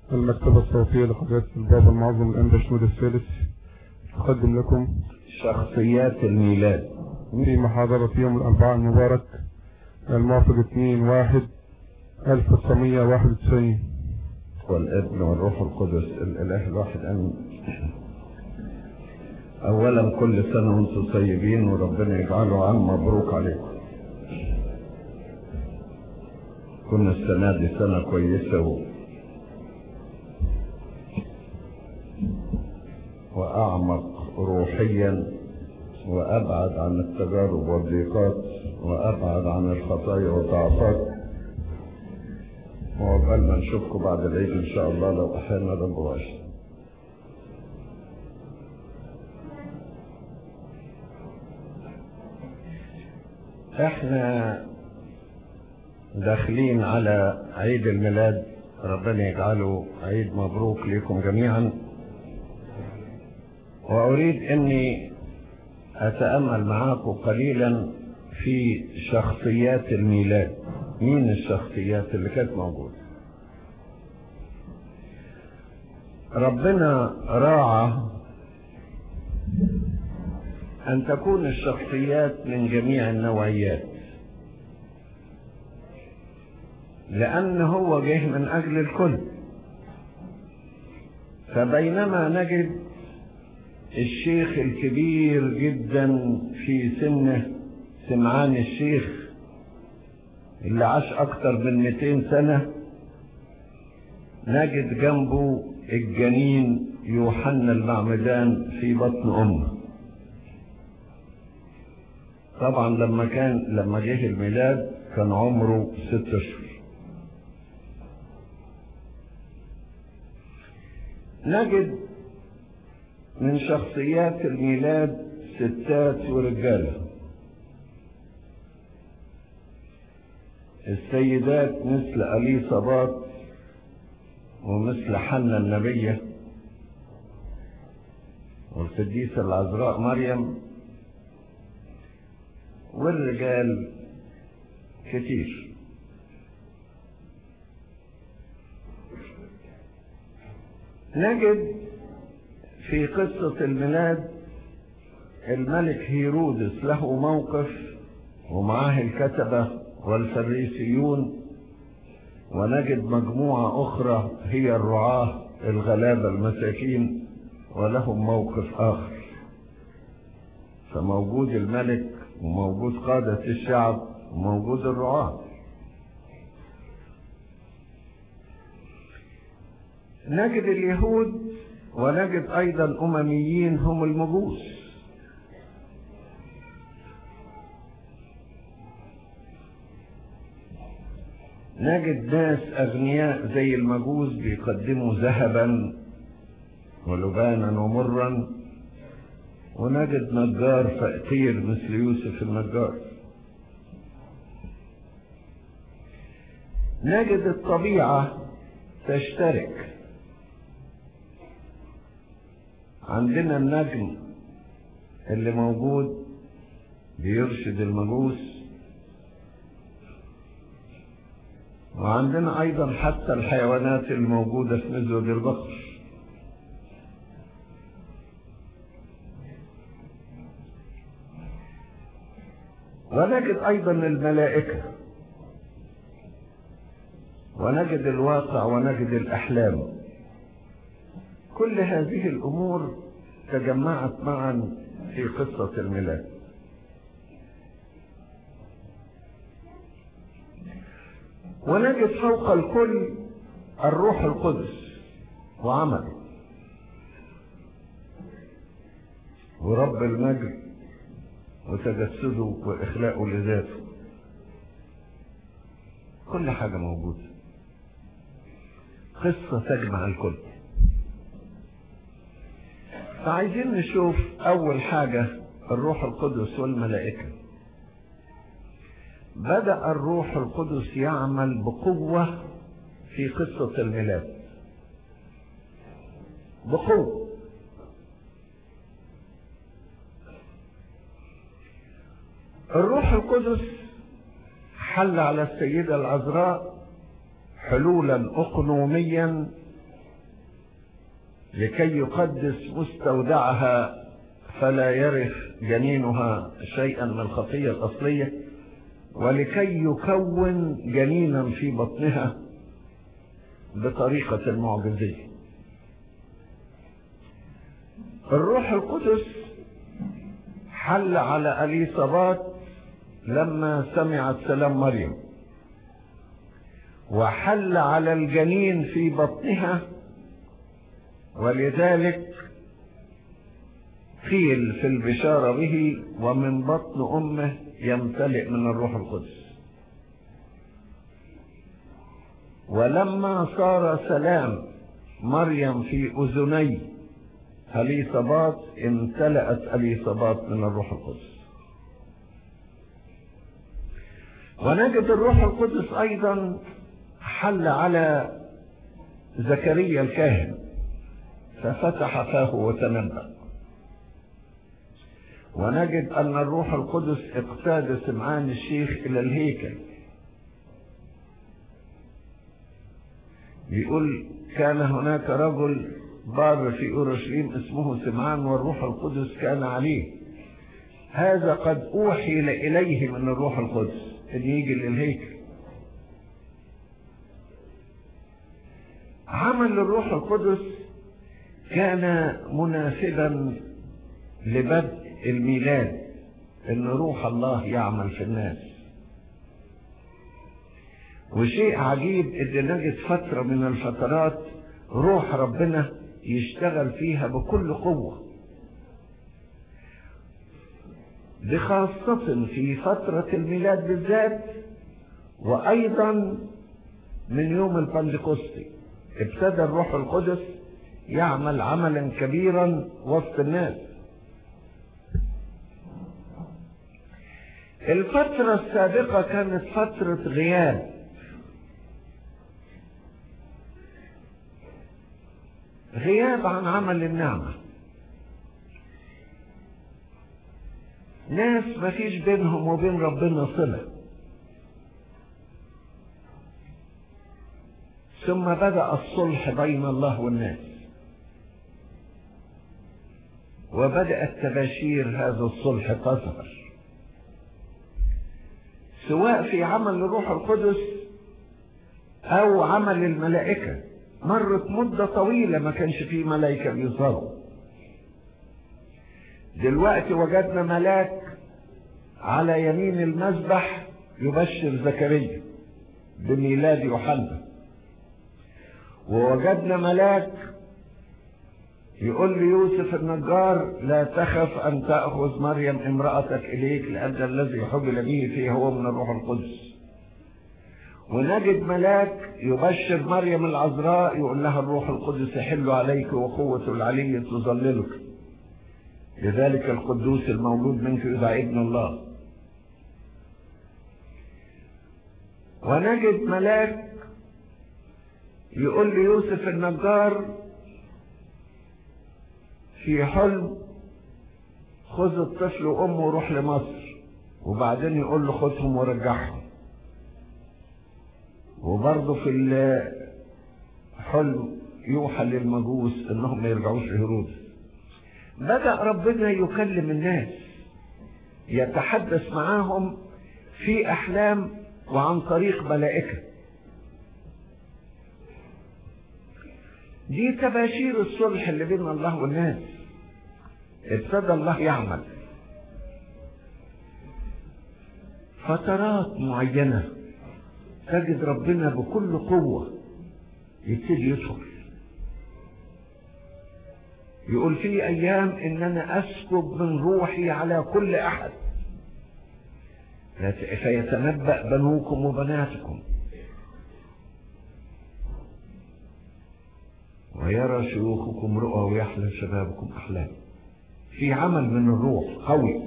المكتبة الصوتية لحضرة البابا المعظم الأنبا شنود الثالث تقدم لكم شخصيات الميلاد في محاضرة يوم الأربعاء المبارك الموافق 2/1/1991. والابن والروح القدس الإله الواحد آمين. أولا كل سنة وانتم طيبين وربنا يجعله عام مبروك عليكم. كنا السنة دي سنة كويسة وأعمق روحيا وأبعد عن التجارب والضيقات وأبعد عن الخطايا والضعفات. وعقبال ما نشوفكم بعد العيد إن شاء الله لو أحيانا رب واشد. احنا داخلين على عيد الميلاد، ربنا يجعله عيد مبروك لكم جميعا. وأريد أني أتأمل معاكم قليلا في شخصيات الميلاد. مين الشخصيات اللي كانت موجودة؟ ربنا راعى أن تكون الشخصيات من جميع النوعيات، لأن هو جه من أجل الكل. فبينما نجد الشيخ الكبير جدا في سنه سمعان الشيخ اللي عاش أكتر من 200 سنة، نجد جنبه الجنين يوحنا المعمدان في بطن أمه. طبعا لما جه الميلاد كان عمره 6 أشهر. نجد من شخصيات الميلاد ستات ورجاله. السيدات مثل أليصابات ومثل حنا النبية والقديسة العذراء مريم، والرجال كتير. نجد في قصة الميلاد الملك هيرودس له موقف ومعاه الكتبة والفريسيون، ونجد مجموعة أخرى هي الرعاة الغلابة المساكين ولهم موقف آخر. فموجود الملك وموجود قادة الشعب وموجود الرعاة. نجد اليهود ونجد أيضا أمميين هم المجوس. نجد ناس أغنياء زي المجوس بيقدموا ذهبا ولبانا ومرا، ونجد نجار فقير مثل يوسف النجار. نجد الطبيعة تشترك. عندنا النجم اللي موجود بيرشد المجوس، وعندنا أيضا حتى الحيوانات الموجودة في مزود البقر. ونجد أيضا الملائكة، ونجد الواقع، ونجد الأحلام. كل هذه الأمور تجمعت معا في قصة الميلاد. ونجد فوق الكل الروح القدس وعمله ورب المجد وتجسده وإخلاقه لذاته. كل حاجة موجودة، قصة تجمع الكل. فعايزين نشوف أول حاجة الروح القدس والملائكة. بدأ الروح القدس يعمل بقوة في قصة الميلاد، بقوة. الروح القدس حل على السيدة العذراء حلولا أقنوميا لكي يقدس مستودعها فلا يرث جنينها شيئا من الخطية الأصلية، ولكي يكون جنينا في بطنها بطريقة معجزية. الروح القدس حل على أليصابات لما سمعت سلام مريم، وحل على الجنين في بطنها، ولذلك قيل في البشارة به: ومن بطن أمه يمتلئ من الروح القدس. ولما صار سلام مريم في أذني أليصابات امتلأت أليصابات من الروح القدس. ونجد الروح القدس أيضا حل على زكريا الكاهن ففتح فاه وتنبأ. ونجد أن الروح القدس اقتاد سمعان الشيخ إلى الهيكل، بيقول: كان هناك رجل بار في أورشليم اسمه سمعان والروح القدس كان عليه، هذا قد أوحي إليه من الروح القدس أن يجي للهيكل. عمل الروح القدس كان مناسبا لبدء الميلاد، ان روح الله يعمل في الناس. وشيء عجيب ان نجد فترة من الفترات روح ربنا يشتغل فيها بكل قوة، بخاصة في فترة الميلاد بالذات، وايضا من يوم البندقسطي ابتدى الروح القدس يعمل عملا كبيرا وسط الناس. الفترة السابقة كانت فترة غياب عن عمل النعمة. ناس ما فيش بينهم وبين ربنا صلة. ثم بدأ الصلح بين الله والناس، وبدأت تباشير هذا الصلح تظهر، سواء في عمل الروح القدس أو عمل الملائكة. مرت مدة طويلة ما كانش فيه ملائكة بيظهروا. دلوقتي وجدنا ملاك على يمين المذبح يبشر زكريا بميلاد يوحنا، ووجدنا ملاك يقول ليوسف النجار: لا تخف أن تأخذ مريم امرأتك إليك، لأن الذي حبل به فيه هو من الروح القدس. ونجد ملاك يبشر مريم العذراء يقول لها: الروح القدس يحل عليك وقوة العلي تظللك، لذلك القدوس المولود منك يدعى ابن الله. ونجد ملاك يقول ليوسف النجار في حلم: خذ الطفل وامه وروح لمصر، وبعدين يقول له: خذهم ورجعهم. وبرضه في الحلم يوحى للمجوس انهم ما يرجعوش لهيرودس. بدأ ربنا يكلم الناس، يتحدث معاهم في احلام وعن طريق ملائكة. دي تباشير الصلح اللي بين الله والناس. ابتدى الله يعمل فترات معينة، تجد ربنا بكل قوة يبتدي يدخل. يقول: في ايام ان انا اسكب من روحي على كل احد فيتنبأ بنوكم وبناتكم ويرى شيوخكم رؤى ويحلم شبابكم احلام. في عمل من الروح قوي.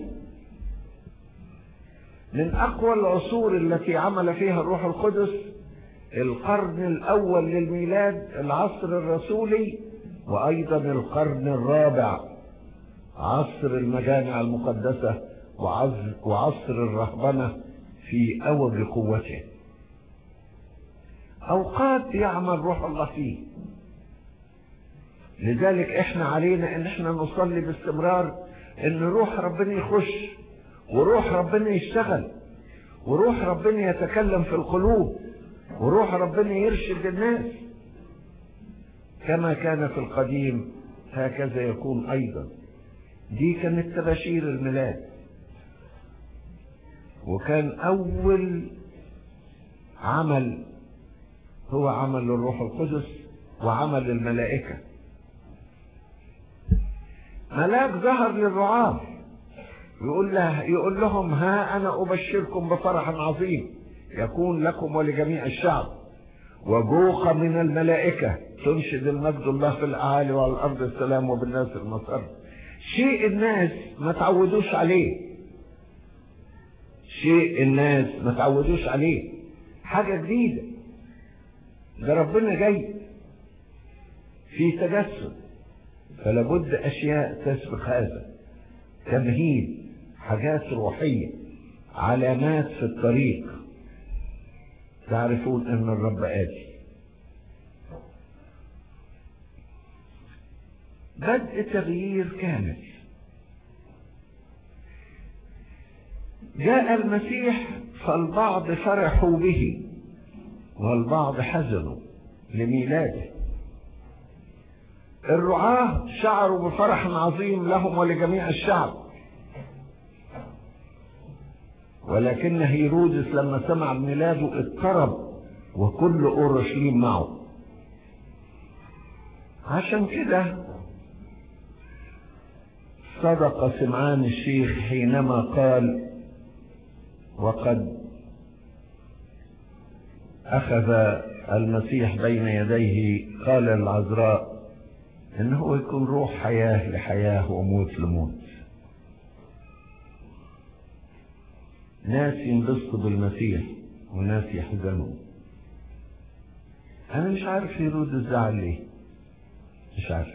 من اقوى العصور التي عمل فيها الروح القدس القرن الاول للميلاد، العصر الرسولي، وايضا القرن الرابع عصر المجامع المقدسة وعصر الرهبنة في اوج قوته. اوقات يعمل روح الله فيه. لذلك احنا علينا ان احنا نصلي باستمرار ان روح ربنا يخش، وروح ربنا يشتغل، وروح ربنا يتكلم في القلوب، وروح ربنا يرشد الناس. كما كان في القديم هكذا يكون ايضا. دي كانت تباشير الميلاد، وكان اول عمل هو عمل الروح القدس وعمل الملائكة. ملاك ظهر للرعاة يقول لهم ها أنا أبشركم بفرح عظيم يكون لكم ولجميع الشعب، وجوق من الملائكة تنشد المجد الله في الأعالي وعلى الأرض السلام وبالناس المسر. شيء الناس ما تعودوش عليه، شيء الناس ما تعودوش عليه، حاجة جديدة. ده ربنا جاي في تجسد، فلابد أشياء تسبق هذا، تمهيد، حاجات روحية، علامات في الطريق تعرفون أن الرب آتي. بدء تغيير كامل. جاء المسيح فالبعض فرحوا به والبعض حزنوا لميلاده. الرعاة شعروا بفرح عظيم لهم ولجميع الشعب، ولكن هيرودس لما سمع ميلاده اضطرب وكل اورشليم معه. عشان كده صدق سمعان الشيخ حينما قال وقد أخذ المسيح بين يديه قال العذراء إنه يكون روح حياة لحياة وموت لموت. ناس ينبسطوا بالمسيح وناس يحزنوا. أنا مش عارف هيرودس زعل ليه، مش عارف.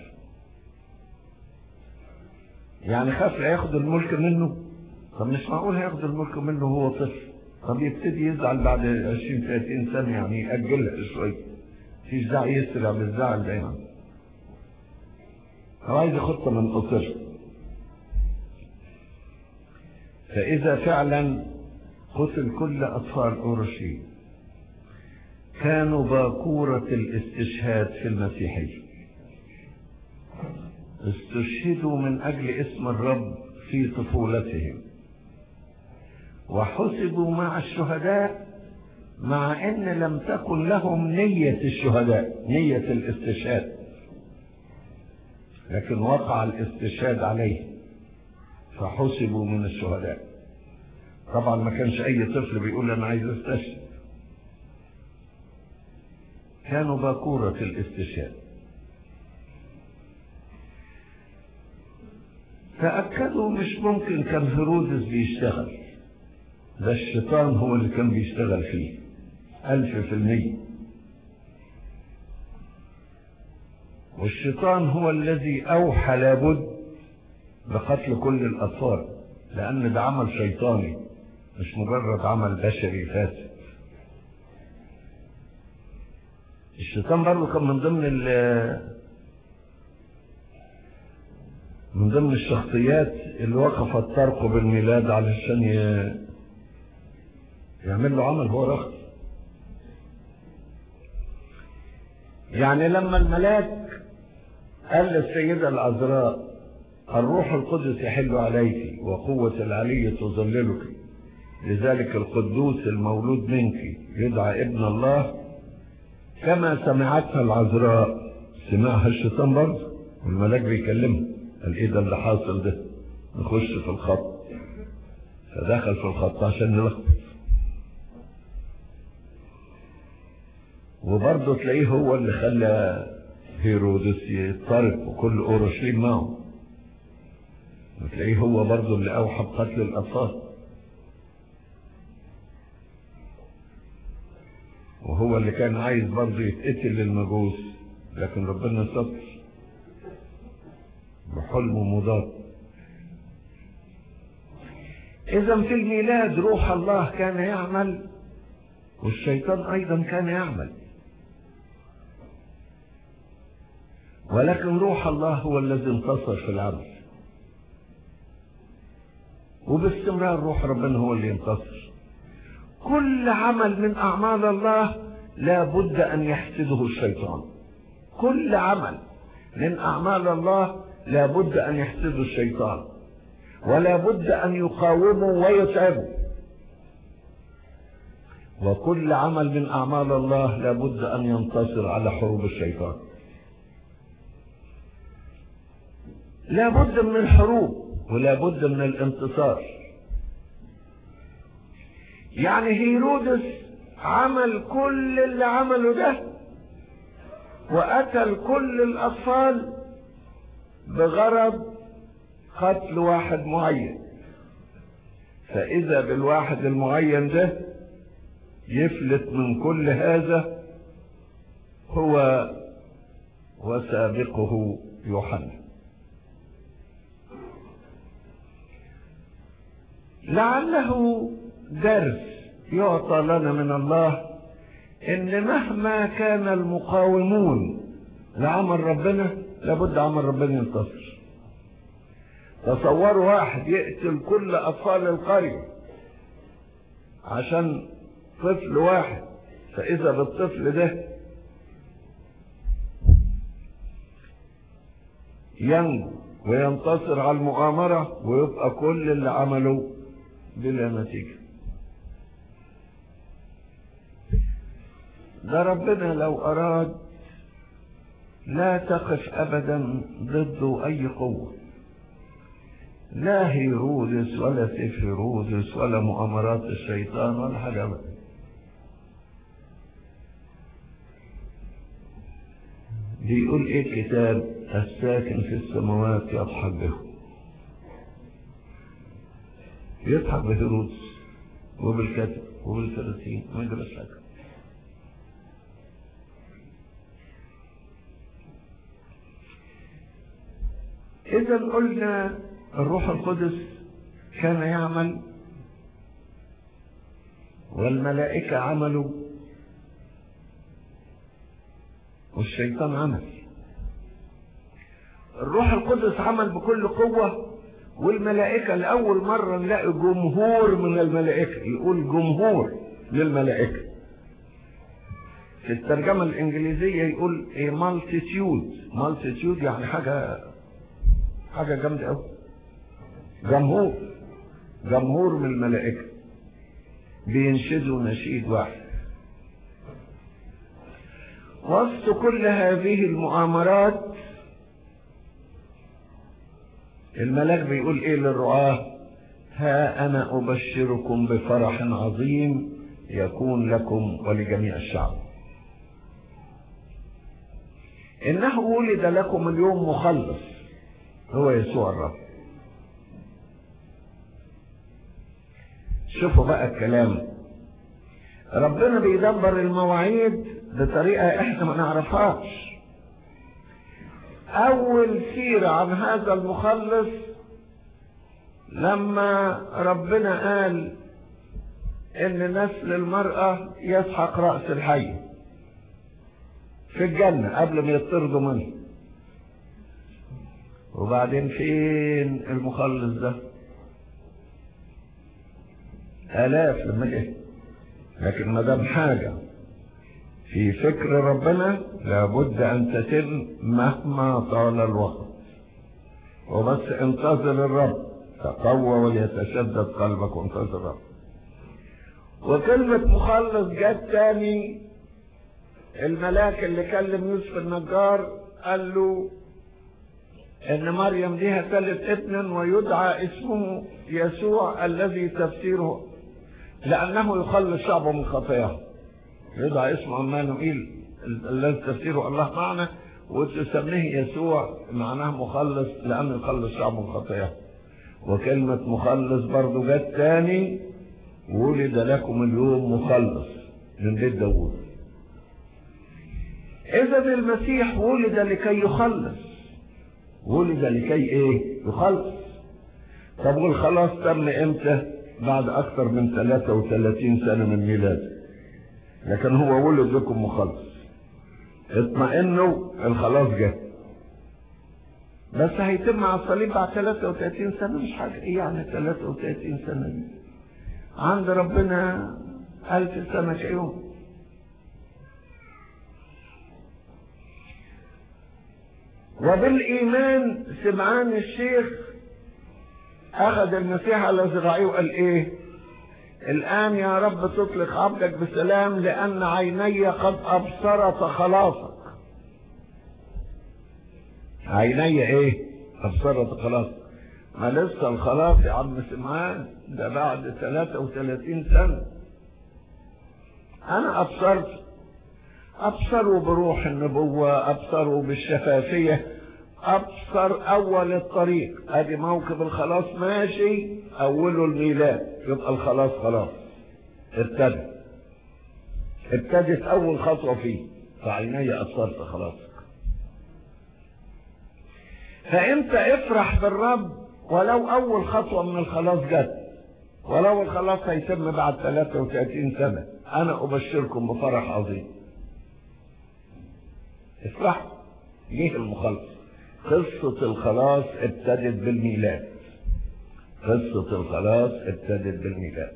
يعني خاف ياخد الملك منه؟ طب مش معقول هياخد الملك منه وهو طفل. طب يبتدي يزعل بعد 20-30 سنة، يعني يأجلها شوية. مفيش داعي يسرع بالزعل دايما. هو عايز يخطه من قصر. فإذا فعلا قتل كل أطفال أورشليم كانوا باكورة الاستشهاد في المسيحية، استشهدوا من أجل اسم الرب في طفولتهم، وحسبوا مع الشهداء مع أن لم تكن لهم نية الشهداء، نية الاستشهاد، لكن وقع الاستشهاد عليه فحسبوا من الشهداء. طبعا ما كانش أي طفل بيقول أنا عايز استشهد، كانوا باكورة الاستشهاد. تأكدوا مش ممكن كان هيرودس بيشتغل، ده الشيطان هو اللي كان بيشتغل فيه 1000%. والشيطان هو الذي أوحى لابد بقتل كل الأطفال، لأن ده عمل شيطاني مش مجرد عمل بشري فاسد. الشيطان برضه كان من ضمن الشخصيات اللي وقفت ترقب الميلاد علشان يعمل له عمل هو رخص. يعني لما الملاك قال للسيدة العذراء الروح القدس يحل عليك وقوة العلي تظللك، لذلك القدوس المولود منك يدعى ابن الله، كما سمعتها العذراء سمعها الشيطان برضه، والملاك بيكلمها قال ايه ده اللي حاصل ده، نخش في الخط. فدخل في الخط عشان نلخبط. وبرضه تلاقيه هو اللي خلى هيرودس يضطرب وكل اورشليم معه، وتلاقيه هو برضه اللي اوحى بقتل الاطفال، وهو اللي كان عايز برضه يتقتل للمجوس، لكن ربنا ستر بحلم مضاد. اذا في الميلاد روح الله كان يعمل، والشيطان ايضا كان يعمل. ولكن روح الله هو الذي انتصر في العمل، وباستمرار روح ربنا هو اللي ينتصر. كل عمل من أعمال الله لا بد أن يحسده الشيطان. كل عمل من أعمال الله لا بد أن يحسده الشيطان، ولا بد أن يقاومه ويتعبه. وكل عمل من أعمال الله لا بد أن ينتصر على حروب الشيطان. لا بد من الحروب ولا بد من الانتصار. يعني هيرودس عمل كل اللي عمله ده وقتل كل الأطفال بغرض قتل واحد معين، فإذا بالواحد المعين ده يفلت من كل هذا هو وسابقه يوحنا. لعله درس يعطى لنا من الله ان مهما كان المقاومون لعمل ربنا لابد عمل ربنا ينتصر. تصوروا واحد يقتل كل اطفال القرية عشان طفل واحد، فاذا بالطفل ده ينجو وينتصر على المؤامرة ويبقى كل اللي عمله بلا نتيجة. ده ربنا لو أراد لا تقف أبدا ضده أي قوة، لا هيرودس ولا سيف هيرودس ولا مؤامرات الشيطان ولا حاجة أبدا. بيقول إيه الكتاب؟ الساكن في السماوات يضحك به. يضحك بهيرودس وبالكتب وبالفريسيين ما يجرش حاجة. إذا قلنا الروح القدس كان يعمل والملائكة عملوا والشيطان عمل. الروح القدس عمل بكل قوة، والملائكة لأول مرة نلاقي جمهور من الملائكة. يقول جمهور للملائكة. في الترجمة الإنجليزية يقول multitude يعني حاجة جامدة أوي. جمهور من الملائكة بينشدوا نشيد واحد. وسط كل هذه المؤامرات الملاك بيقول ايه للرعاة؟ ها انا ابشركم بفرح عظيم يكون لكم ولجميع الشعب، انه ولد لكم اليوم مخلص هو يسوع الرب. شوفوا بقى الكلام، ربنا بيدبر المواعيد بطريقة احنا ما نعرفهاش. اول سيرة عن هذا المخلص لما ربنا قال ان نسل المرأة يسحق رأس الحي في الجنة قبل ما يطردوا منه. وبعدين فين المخلص ده؟ آلاف لما جه. لكن ما دام حاجة في فكر ربنا لابد ان تتم مهما طال الوقت. وبس انتظر الرب، تقوى وليتشدد قلبك وانتظر الرب. وكلمة مخلص جت تاني. الملاك اللي كلم يوسف النجار قال له ان مريم دي هتلد ابنا ويدعى اسمه يسوع الذي تفسيره لانه يخلص شعبه من خطاياه. يدعى اسمه عمانوئيل الذي تفسيره الله معنا، وتسميه يسوع معناه مخلص لانه يخلص شعبه من خطاياه. وكلمة مخلص برضو جت تاني، ولد لكم اليوم مخلص من بيت داوود. اذا المسيح ولد لكي يخلص. ولد لكي ايه؟ يخلص. طب والخلاص تم امتى؟ بعد اكثر من 33 سنة من ميلاده. لكن هو ولد لكم مخلص. اطمئنوا الخلاص جه. بس هيتم على الصليب بعد 33 سنة، مش حاجة. ايه يعني 33 سنة دي؟ عند ربنا 1000 سنة كيوم. وبالإيمان سمعان الشيخ أخذ المسيح على ذراعيه وقال إيه؟ الآن يا رب تطلق عبدك بسلام لأن عيني قد أبصرت خلاصك. عيني إيه؟ أبصرت خلاصك. ما لسه الخلاص يا عم سمعان، ده بعد 33 سنة. أنا أبصروا بروح النبوة، أبصروا بالشفافية، أبصر أول الطريق. أدي موكب الخلاص ماشي، أوله الميلاد، يبقى الخلاص خلاص ابتدت أول خطوة فيه، فعيني أبصرت خلاصك. فأنت افرح بالرب ولو أول خطوة من الخلاص جت، ولو الخلاص هيتم بعد 33 سنة. أنا أبشركم بفرح عظيم. افرح، جه المخلص. قصة الخلاص ابتدت بالميلاد. قصة الخلاص ابتدت بالميلاد.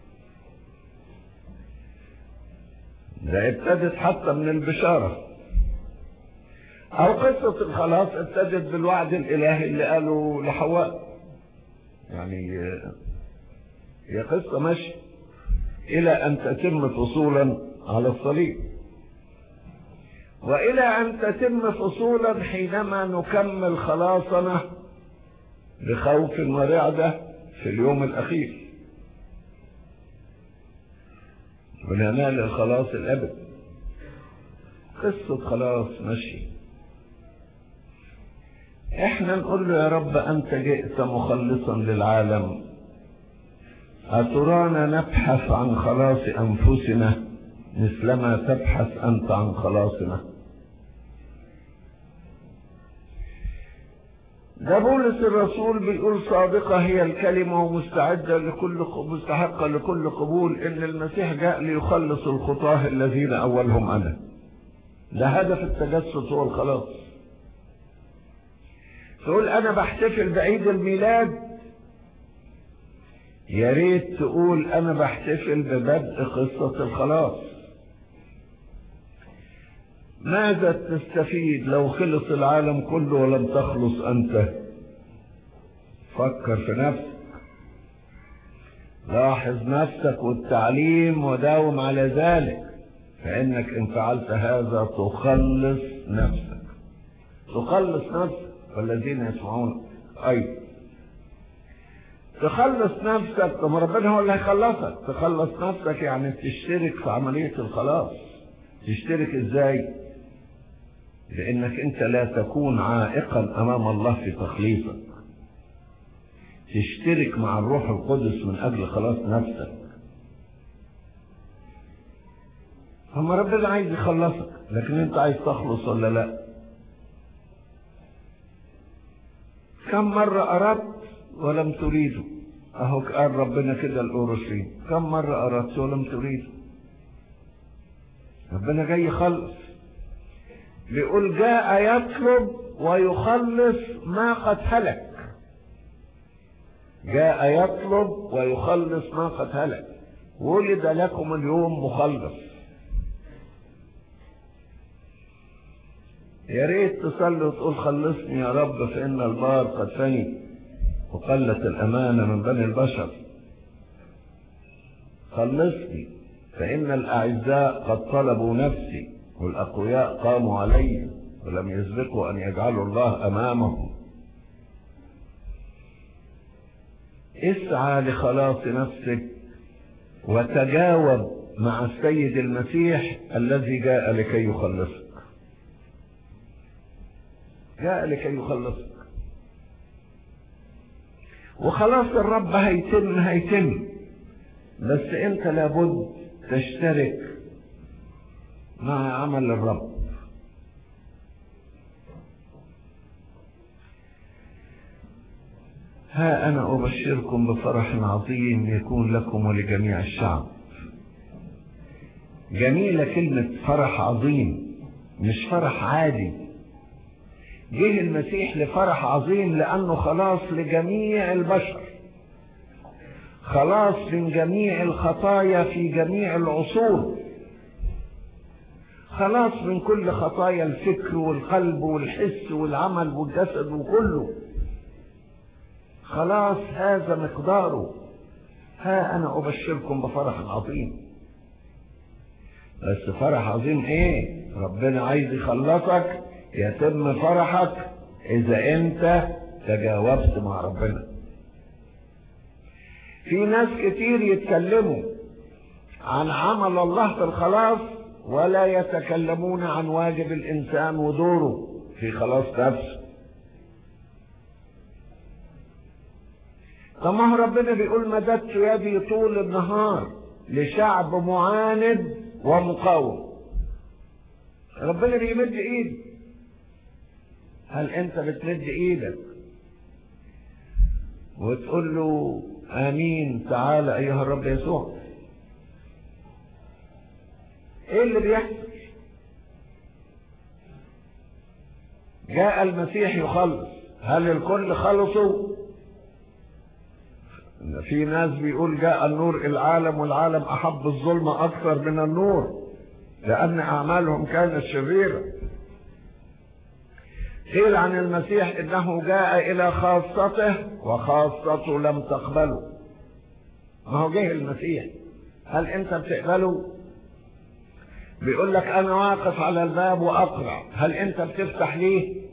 ده ابتدت حتى من البشارة. أو قصة الخلاص ابتدت بالوعد الإلهي اللي قاله لحواء. يعني هي قصة ماشية إلى أن تتم فصولا على الصليب، وإلى أن تتم فصولا حينما نكمل خلاصنا بخوف ورعدة في اليوم الأخير، وننال الخلاص الأبد. قصة خلاص ماشي. احنا نقول له يا رب أنت جئت مخلصا للعالم، أترانا نبحث عن خلاص أنفسنا مثلما تبحث أنت عن خلاصنا. ده بولس الرسول بيقول صادقة هي الكلمة ومستعدة مستحقة لكل قبول إن المسيح جاء ليخلص الخطاة الذين أولهم أنا. ده هدف التجسد هو الخلاص. تقول أنا بحتفل بعيد الميلاد، يا ريت تقول أنا بحتفل ببدء قصة الخلاص. ماذا تستفيد لو خلص العالم كله ولم تخلص أنت؟ فكر في نفسك، لاحظ نفسك والتعليم وداوم على ذلك، فإنك إن فعلت هذا تخلص نفسك. تخلص نفسك والذين يسمعون أيضا. تخلص نفسك، طب ربنا هو اللي هيخلصك. تخلص نفسك يعني تشترك في عملية الخلاص. تشترك ازاي؟ لانك انت لا تكون عائقا امام الله في تخليصك. تشترك مع الروح القدس من اجل خلاص نفسك. هم ربنا عايز يخلصك، لكن انت عايز تخلص ولا لا؟ كم مرة اردت ولم تريده؟ اهو قال ربنا كده الأورشليم، كم مرة اردت ولم تريده؟ ربنا جاي يخلص. بيقول جاء يطلب ويخلص ما قد هلك. جاء يطلب ويخلص ما قد هلك. ولد لكم اليوم مخلص. يا ريت تصلي وتقول خلصني يا رب فإن البار قد فني وقلت الأمانة من بني البشر. خلصني فإن الأعزاء قد طلبوا نفسي والأقوياء قاموا علي ولم يسبقوا أن يجعلوا الله أمامهم. اسعى لخلاص نفسك وتجاوب مع السيد المسيح الذي جاء لكي يخلصك. جاء لكي يخلصك. وخلاص الرب هيتم، بس انت لابد تشترك مع عمل الرب. ها أنا أبشركم بفرح عظيم يكون لكم ولجميع الشعب. جميلة كلمة فرح عظيم، مش فرح عادي. جه المسيح لفرح عظيم لأنه خلاص لجميع البشر، خلاص من جميع الخطايا في جميع العصور، خلاص من كل خطايا الفكر والقلب والحس والعمل والجسد وكله، خلاص هذا مقداره. ها أنا أبشركم بفرح عظيم. بس فرح عظيم إيه؟ ربنا عايز يخلصك، يتم فرحك إذا أنت تجاوبت مع ربنا. في ناس كتير يتكلموا عن عمل الله في الخلاص ولا يتكلمون عن واجب الإنسان ودوره في خلاص نفسه. طب ما هو ربنا بيقول مددت يدي طول النهار لشعب معاند ومقاوم. ربنا بيمد ايده. هل انت بتمد ايدك وتقول له امين تعالى ايها الرب يسوع؟ ايه اللي بيحصل؟ جاء المسيح يخلص، هل الكل خلصوا؟ في ناس بيقول جاء النور العالم والعالم احب الظلم اكثر من النور لان اعمالهم كانت شريرة. قيل عن المسيح انه جاء الى خاصته وخاصته لم تقبله. ما هو جه المسيح، هل انت بتقبله؟ بيقول لك انا واقف على الباب واقرع، هل انت بتفتح ليه؟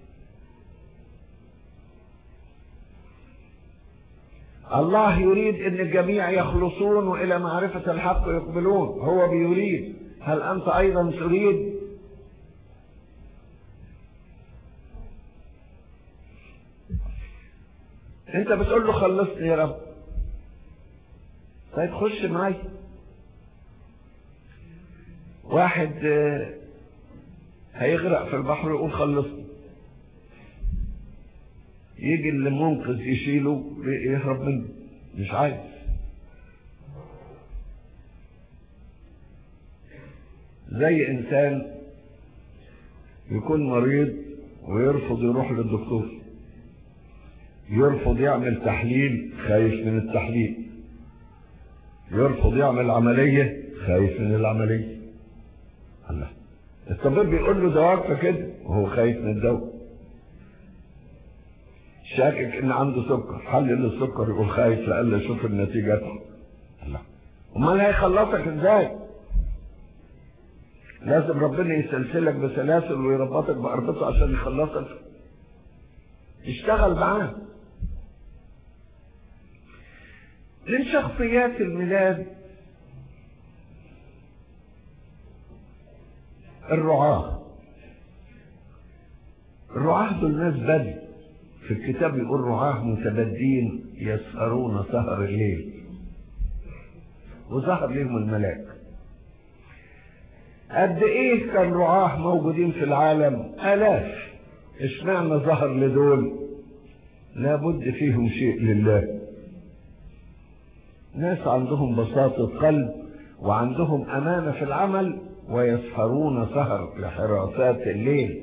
الله يريد ان الجميع يخلصون والى معرفة الحق يقبلون، هو بيريد، هل انت ايضا تريد؟ انت بتقول له خلصني يا رب، طيب خش معي. واحد هيغرق في البحر ويقول خلصني، يجي اللي منقذ يشيله يهرب منه، مش عايز. زي انسان يكون مريض ويرفض يروح للدكتور، يرفض يعمل تحليل خايف من التحليل، يرفض يعمل عملية خايف من العملية. الله، الطبيب بيقول له دواك كده وهو خايف من الدواء. شاكك ان عنده سكر، حلل السكر يقول خايف لألا اشوف النتيجة. الله، امال هيخلصك ازاي؟ لازم ربنا يسلسلك بسلاسل ويربطك بأربطه عشان يخلصك. اشتغل معاه. من شخصيات الميلاد الرعاة. الرعاة دول ناس بدي، في الكتاب يقول رعاة متبدين يسهرون سهر الليل، وظهر لهم الملاك. قد ايه كان رعاة موجودين في العالم؟ آلاف. اشمعنى ظهر لدول؟ لابد فيهم شيء لله. ناس عندهم بساطة قلب وعندهم أمانة في العمل ويسهرون سهر لحراسات الليل.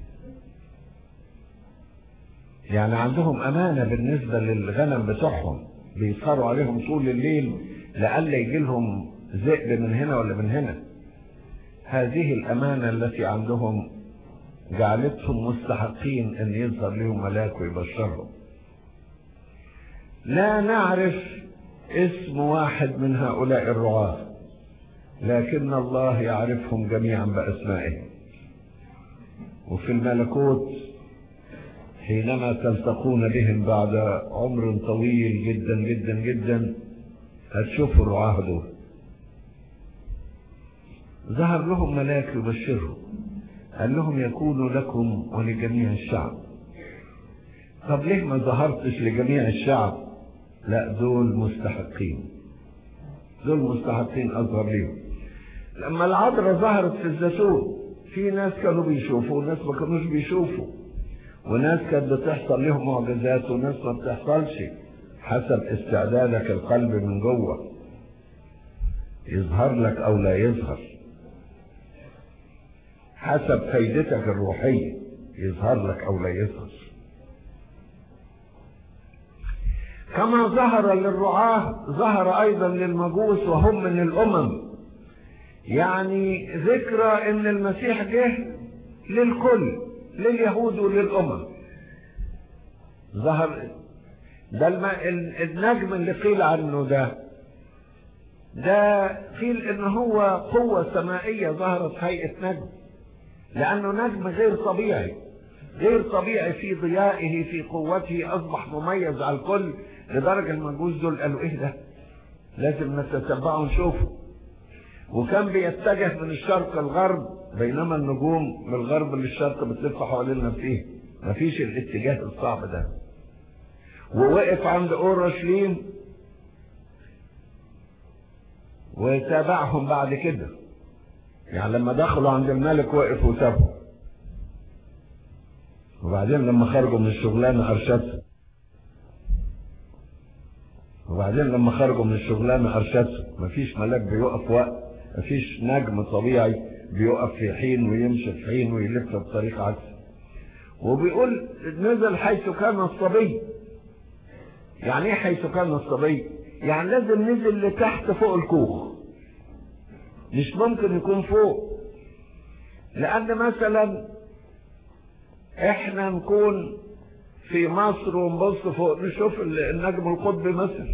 يعني عندهم أمانة بالنسبة للغنم بتوعهم، بيسهروا عليهم طول الليل لألا يجي لهم ذئب من هنا ولا من هنا. هذه الأمانة التي عندهم جعلتهم مستحقين أن يظهر لهم ملاك ويبشرهم. لا نعرف اسم واحد من هؤلاء الرعاة، لكن الله يعرفهم جميعا بأسمائهم. وفي الملكوت حينما تلتقون بهم بعد عمر طويل جدا جدا جدا هتشوفوا الرعاة دول. ظهر لهم ملاك يبشرهم، قال لهم يكون لكم ولجميع الشعب. طب ليه ما ظهرتش لجميع الشعب؟ لا، دول مستحقين، دول مستحقين أظهر ليهم. لما العذراء ظهرت في الزيتون في ناس كانوا بيشوفوا وناس ما كانوش بيشوفوا، وناس كانت بتحصل لهم معجزات وناس ما بتحصلش، حسب استعدادك القلب من جوه يظهر لك او لا يظهر، حسب فايدتك الروحية يظهر لك أو لا يظهر. كما ظهر للرعاة ظهر أيضا للمجوس وهم من الأمم. يعني ذكرى ان المسيح جه للكل، لليهود وللأمم. ظهر ده النجم اللي قيل عنه ده قيل ان هو قوة سمائية ظهرت هيئة نجم، لانه نجم غير طبيعي، غير طبيعي في ضيائه، في قوته، اصبح مميز على الكل، لدرجة المجوس دول قالوا ايه ده، لازم نتتبعه ونشوفه. وكان بيتجه من الشرق للغرب، بينما النجوم من الغرب للشرق بتلف حوالينا فيه، مفيش الاتجاه الصعب ده. ووقف عند اورشليم وتابعهم بعد كده، يعني لما دخلوا عند الملك وقف وسابهم، وبعدين لما خرجوا من الشغلانه ارشدهم، مفيش ملاك بيقف وقت، مفيش نجم طبيعي بيقف في حين ويمشي في حين ويلف بطريقه عكسيه. وبيقول نزل حيث كان الصبي. يعني ايه حيث كان الصبي؟ يعني لازم نزل لتحت فوق الكوخ، مش ممكن يكون فوق. لان مثلا احنا نكون في مصر ونبص فوق نشوف النجم القطبي مثلا،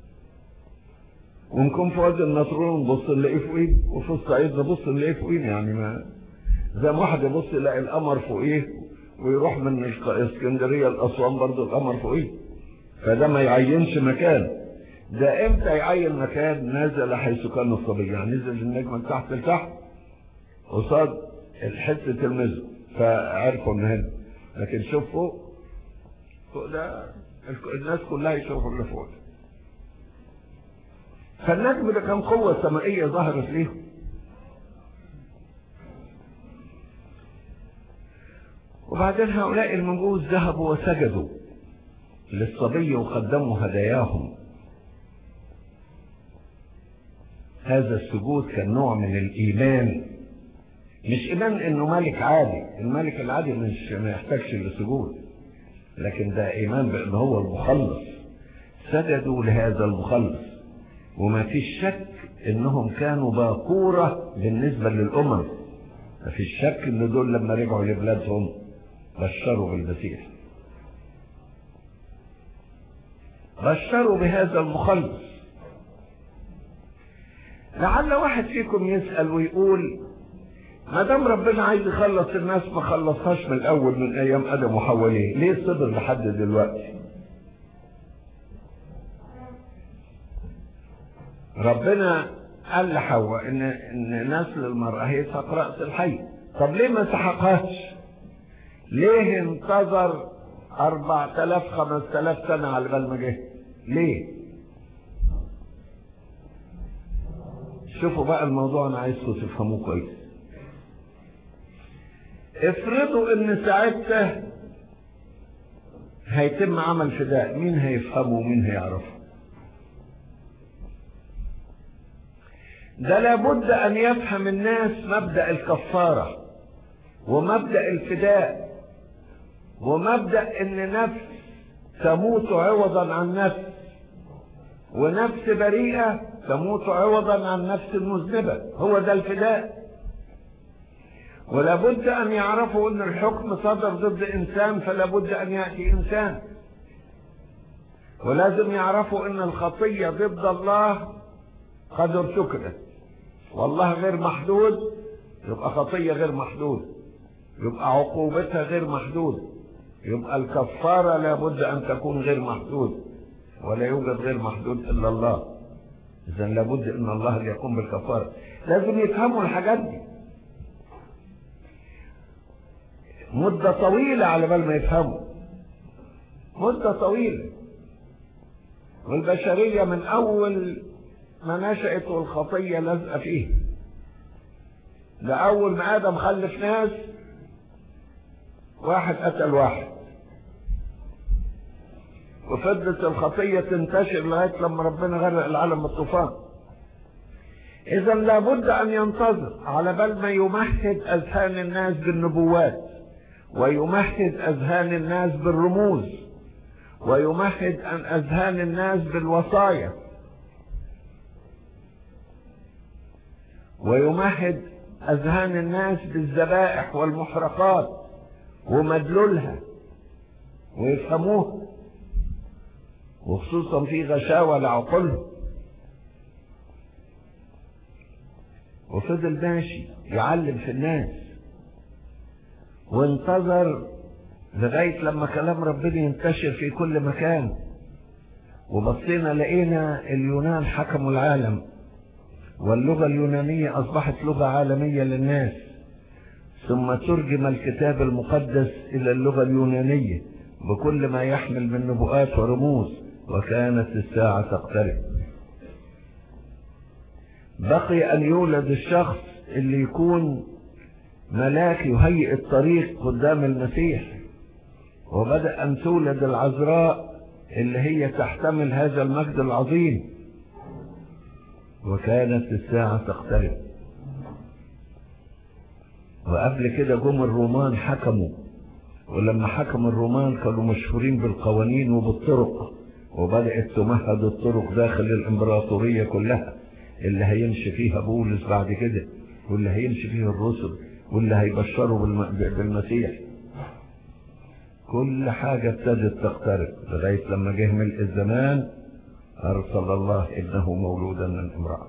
ونكون في وادي النطرون نبص نلاقيه فوقيه، وفي الصعيد نبص نلاقيه فوقيه. يعني ما زي ما واحد يبص يلاقي القمر فوقيه، ويروح من اسكندريه لاسوان برضه القمر فوقيه. فده ما يعينش مكان. ده امتى يعين مكان؟ نزل حيث كان الصبي، يعني نزل النجم من تحت لتحت قصاد حته المزق، فعرفوا ان هنا. لكن شوف فوق ده الناس كلها يشوفوا اللي فوق. فالنجم ده كان قوة سمائية ظهرت ليهم. وبعدين هؤلاء المجوس ذهبوا وسجدوا للصبي وقدموا هداياهم. هذا السجود كان نوع من الإيمان، مش إيمان إنه ملك عادي، الملك العادي ما يحتاجش للسجود، لكن ده إيمان بأنه هو المخلص. سجدوا لهذا المخلص، وما فيش شك إنهم كانوا باكورة بالنسبة للأمم. ما فيش شك إن دول لما رجعوا لبلادهم بشروا بالمسيح، بشروا بهذا المخلص. لعل واحد فيكم يسأل ويقول ما دام ربنا عايز يخلص الناس ما خلصهاش من الأول من أيام آدم وحواء، ليه صبر لحد دلوقتي؟ ربنا قال لحواء إن نسل المرأة هيسحق رأس الحي. طب ليه ما سحقهاش؟ ليه انتظر 4000 5000 سنة على بال ما جه؟ ليه؟ شوفوا بقى الموضوع، أنا عايزكم تفهموه كويس. افرضوا إن ساعتها هيتم عمل فداء، مين هيفهمه ومين هيعرفه؟ ده لابد أن يفهم الناس مبدأ الكفارة ومبدأ الفداء ومبدأ إن نفس تموت عوضا عن نفس، ونفس بريئة تموت عوضا عن نفس المذنبة. هو ده الفداء. ولابد أن يعرفوا أن الحكم صدر ضد إنسان، فلابد أن يأتي إنسان. ولازم يعرفوا أن الخطية ضد الله قد ارتكبت، والله غير محدود، يبقى خطية غير محدود، يبقى عقوبتها غير محدود، يبقى الكفارة لابد أن تكون غير محدود، ولا يوجد غير محدود إلا الله. إذا لابد أن الله اللي يقوم بالكفارة. لازم يفهموا الحاجات دي. مدة طويلة على بال ما يفهموا، مدة طويلة. والبشرية من أول ما نشأت والخطية لازقة فيه، لأول ما آدم خلف ناس، واحد قتل واحد، وفضلت الخطية تنتشر لغاية لما ربنا غرق العالم بالطوفان. إذا لابد أن ينتظر على بال ما يمهد أذهان الناس بالنبوات ويمهد أذهان الناس بالرموز، ويمهد أذهان الناس بالوصايا، ويمهد أذهان الناس بالذبائح والمحرقات ومدلولها ويفهموها، وخصوصا في غشاوة لعقولهم. وفضل ماشي يعلم في الناس، وانتظر لغاية لما كلام ربنا ينتشر في كل مكان. وبصينا لقينا اليونان حكموا العالم، واللغة اليونانية أصبحت لغة عالمية للناس، ثم ترجم الكتاب المقدس إلى اللغة اليونانية بكل ما يحمل من نبوءات ورموز، وكانت الساعة تقترب. بقي أن يولد الشخص اللي يكون ملاك يهيئ الطريق قدام المسيح، وبدأ أن تولد العذراء اللي هي تحتمل هذا المجد العظيم، وكانت الساعة تقترب. وقبل كده جم الرومان حكموا، ولما حكم الرومان كانوا مشهورين بالقوانين وبالطرق، وبدأت تمهد الطرق داخل الإمبراطورية كلها اللي هيمشي فيها بولس بعد كده، واللي هيمشي فيها الرسل، واللي هيبشروا بالمسيح. كل حاجة ابتدت تقترب لغاية لما جه ملء الزمان أرسل الله ابنه مولودا من امرأة.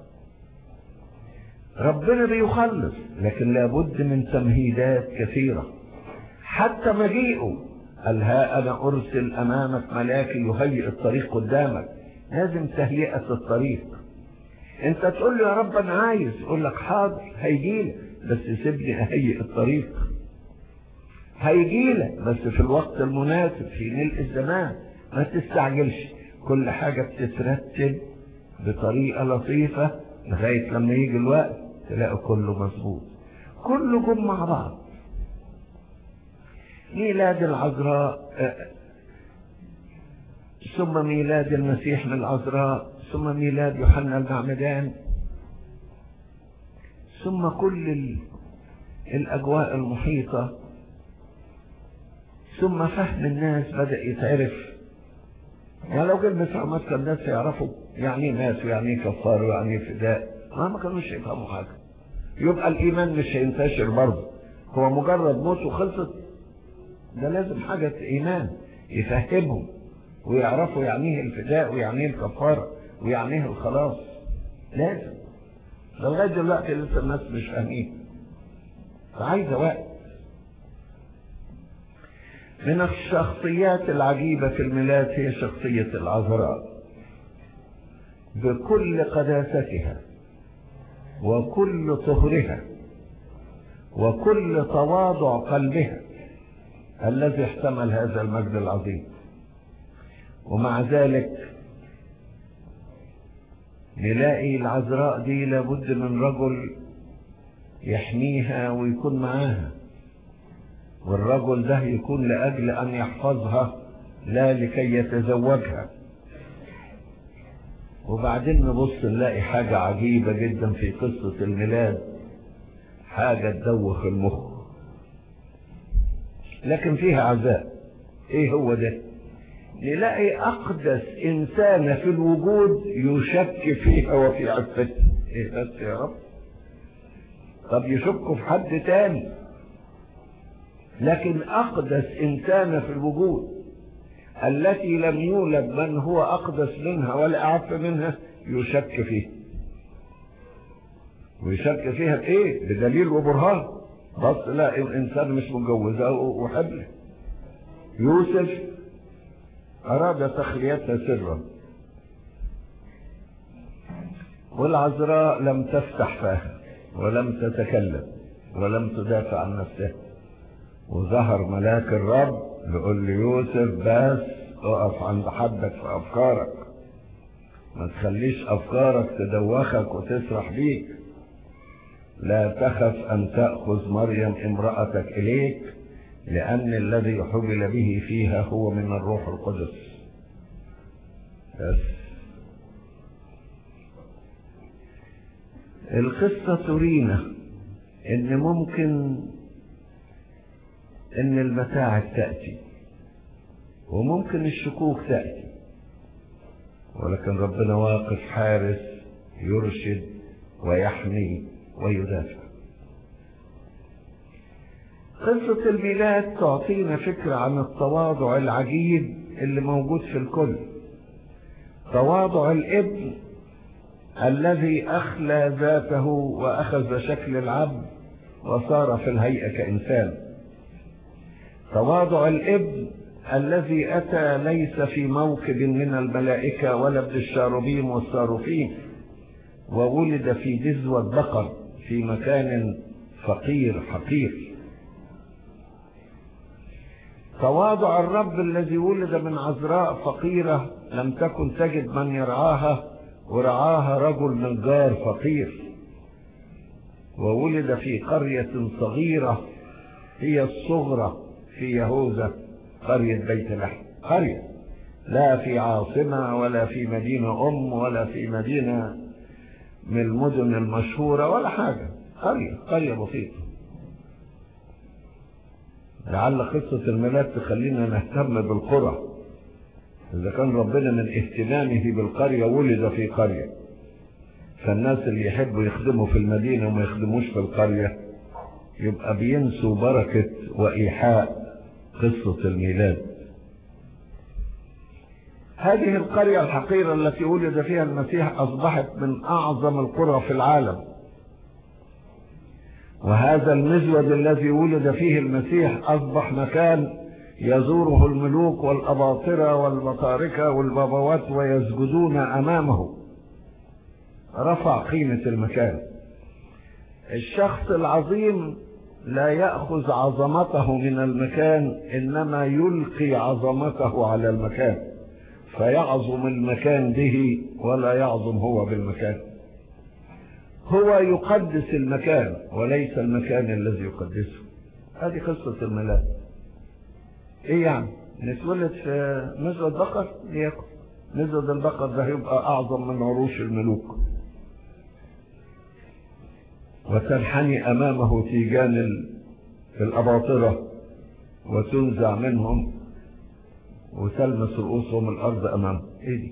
ربنا بيخلص، لكن لابد من تمهيدات كثيرة. حتى مجيئه قال ها أنا أرسل أمامك ملاكي يهيئ الطريق قدامك. لازم تهيئة الطريق. انت تقول له يا رب انا عايز، يقول لك حاضر هيجيلك، بس سيبني اهيئ الطريق. هيجيلك بس في الوقت المناسب في ملء الزمان، ما تستعجلش. كل حاجة بتترتب بطريقة لطيفة لغاية لما يجي الوقت تلاقي كله مظبوط، كله جم مع بعض. ميلاد العذراء، ثم ميلاد المسيح من العذراء، ثم ميلاد يوحنا المعمدان، ثم كل الأجواء المحيطة، ثم فهم الناس بدأ يتعرف. يعني لو كان بتاع مكة الناس يعرفوا يعني ايه مات ويعني ايه كفار ويعني ايه فداء، ما كانوش يفهموا حاجة. يبقى الإيمان مش هينتشر برضه، هو مجرد موت وخلصت. ده لازم حاجة إيمان يفهمهم ويعرفوا يعني ايه الفداء ويعني ايه الكفارة ويعني ايه الخلاص. لازم. لغاية دلوقتي لسه الناس مش فاهمين، فعايزة وقت. من الشخصيات العجيبة في الميلاد هي شخصية العذراء بكل قداستها وكل طهرها وكل تواضع قلبها الذي احتمل هذا المجد العظيم. ومع ذلك نلاقي العذراء دي لابد من رجل يحميها ويكون معاها، والرجل ده يكون لأجل أن يحفظها لا لكي يتزوجها. وبعدين نبص نلاقي حاجة عجيبة جدا في قصة الميلاد، حاجة تدوخ المخ لكن فيها عزاء. ايه هو ده؟ نلاقي أقدس إنسانة في الوجود يشك فيها وفي عفتها. ايه بس يا رب؟ طب يشكوا في حد تاني، لكن أقدس إنسانة في الوجود التي لم يولد من هو أقدس منها ولا أعف منها يشك فيها. ويشك فيها بإيه؟ بدليل وبرهان. بس لا، الإنسان مش متجوزة وحبله. يوسف أراد تخليتها سرا، والعذراء لم تفتح فاها ولم تتكلم ولم تدافع عن نفسها. وظهر ملاك الرب يقول ليوسف بس اقف عند حدك في أفكارك، ما تخليش أفكارك تدوخك وتسرح بيك. لا تخف أن تأخذ مريم امرأتك إليك، لأن الذي حبل به فيها هو من الروح القدس. بس القصة ترينا إن ممكن ان المتاعب تأتي وممكن الشكوك تأتي، ولكن ربنا واقف حارس يرشد ويحمي ويدافع. قصة الميلاد تعطينا فكرة عن التواضع العجيب اللي موجود في الكل. تواضع الابن الذي أخلى ذاته وأخذ شكل العبد وصار في الهيئة كإنسان. تواضع الابن الذي أتى ليس في موكب من الملائكة ولا ابن الشاروبيم والصاروفين، وولد في جزوة بقر في مكان فقير حقير. تواضع الرب الذي ولد من عذراء فقيرة لم تكن تجد من يرعاها، ورعاها رجل نجار فقير، وولد في قرية صغيرة هي الصغرى في يهوذا، قرية بيت لحم. قرية لا في عاصمة ولا في مدينة ولا في مدينة من المدن المشهورة ولا حاجة، قرية بسيطة. لعل قصة الميلاد تخلينا نهتم بالقرى. إذا كان ربنا من اهتمامه بالقرية ولد في قرية، فالناس اللي يحبوا يخدموا في المدينة وما يخدموش في القرية يبقى بينسوا بركة وإيحاء قصة الميلاد. هذه القرية الحقيرة التي ولد فيها المسيح أصبحت من أعظم القرى في العالم، وهذا المزود الذي ولد فيه المسيح أصبح مكان يزوره الملوك والأباطرة والبطاركة والبابوات ويسجدون أمامه. رفع قيمة المكان. الشخص العظيم لا يأخذ عظمته من المكان، إنما يلقي عظمته على المكان، فيعظم المكان به ولا يعظم هو بالمكان. هو يقدس المكان وليس المكان الذي يقدسه. هذه قصة الميلاد. ايه يعني؟ نتولد في مزود بقر؟ ليكن مزود البقر ده يبقى اعظم من عروش الملوك، وتنحني امامه تيجان الاباطرة وتنزع منهم وتلمس رؤوسهم الارض امامه. ايه دي؟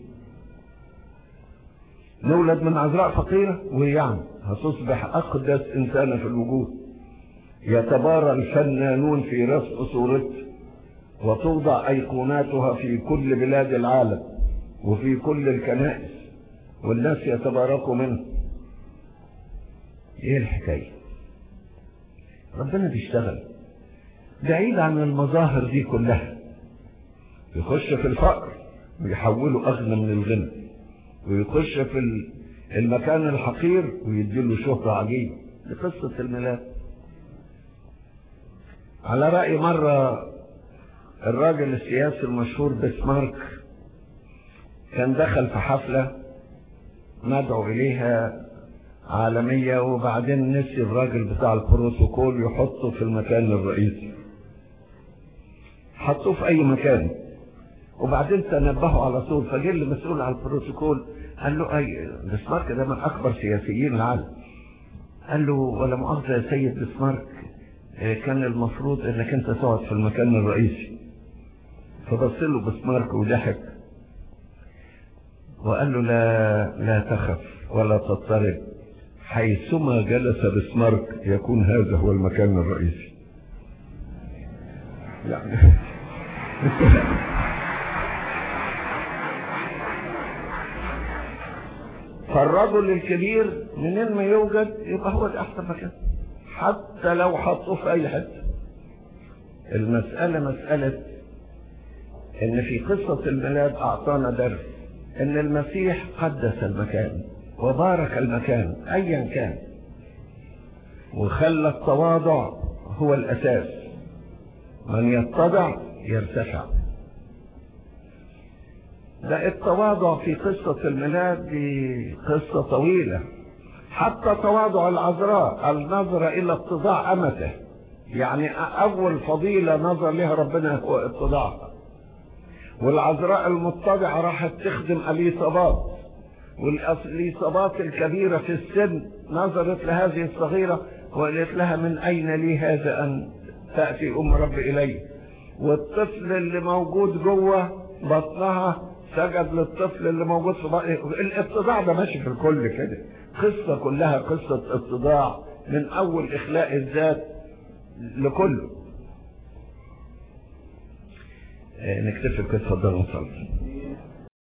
نولد من عذراء فقيرة ويعني هتصبح اقدس انسانة في الوجود. يتبارى الفنانون في رسم صورته وتوضع ايقوناتها في كل بلاد العالم وفي كل الكنائس والناس يتباركوا منه. ايه الحكاية؟ ربنا بيشتغل بعيد عن المظاهر دي كلها. يخش في الفقر ويحوله اغنى من الغنى، ويخش في المكان الحقير ويديله شهرة عجيبة. دي قصة الميلاد. على رأي مرة الراجل السياسي المشهور بسمارك كان دخل في حفلة ندعو إليها عالمية، وبعدين نسي الراجل بتاع البروتوكول يحطه في المكان الرئيسي. حطوه في أي مكان، وبعدين تنبهوا على طول. فجاء المسؤول على البروتوكول قال له أي بسمارك ده من أكبر سياسيين العالم. قال له ولا مؤاخذة يا سيد بسمارك، كان المفروض انك انت تقعد في المكان الرئيسي. فبص له بسمارك وضحك وقال له لا تخف ولا تضطرب، حيثما جلس بسمارك يكون هذا هو المكان الرئيسي. يعني فالرجل الكبير منين ما يوجد يبقى هو ده احسن مكان، حتى لو حطوه في اي حته. المسألة مسألة ان في قصة الميلاد اعطانا درس ان المسيح قدس المكان وبارك المكان ايا كان، وخلى التواضع هو الاساس. من يتضع يرتفع. ده التواضع في قصة الميلاد دي قصة طويلة. حتى تواضع العذراء النظر الى اتضاع امته، يعني اول فضيلة نظر لها ربنا هو اتضاعها. والعذراء المتضعة راحت تخدم اليصابات، والاليصابات الكبيرة في السن نظرت لهذه الصغيرة وقالت لها من اين لي هذا ان تأتي أم رب إليه. والطفل اللي موجود جوه بطنها سجد للطفل اللي موجود في بطنها. الاتضاع ده ماشي في الكل كده، قصة كلها قصة اتضاع من أول إخلاء الذات لكله. نكتفي القصة ده ونصلي.